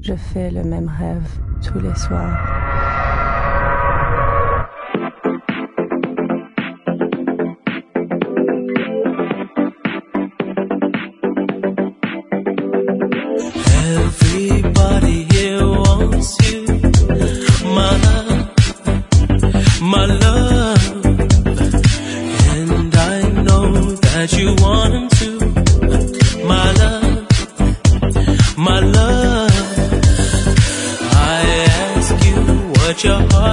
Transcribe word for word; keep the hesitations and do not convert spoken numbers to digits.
Je fais le même rêve tous les soirs. Everybody here wants you, my love, my love. And I know that you want him to, my love, my love. I ask you what your heart